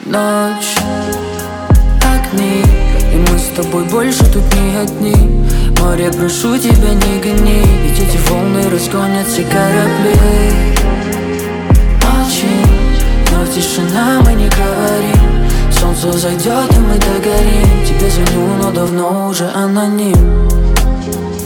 ночь, огни, и мы с тобой больше тут не одни. Море, прошу тебя, не гони, ведь эти волны разгонят все корабли. Молчим, но тишина, мы не говорим. Солнце зайдет, и мы догорим. Тебе звоню, но давно уже аноним.